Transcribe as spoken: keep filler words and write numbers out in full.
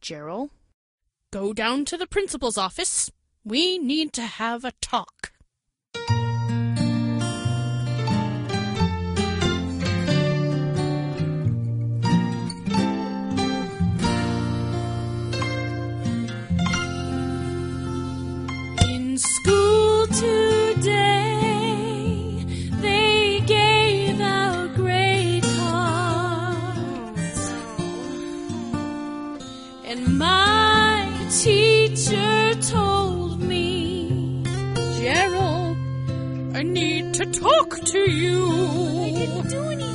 Gerald. Go down to the principal's office. We need to have a talk. In school today, they gave out grade cards, and my teacher told me, Gerald, I need to talk to you.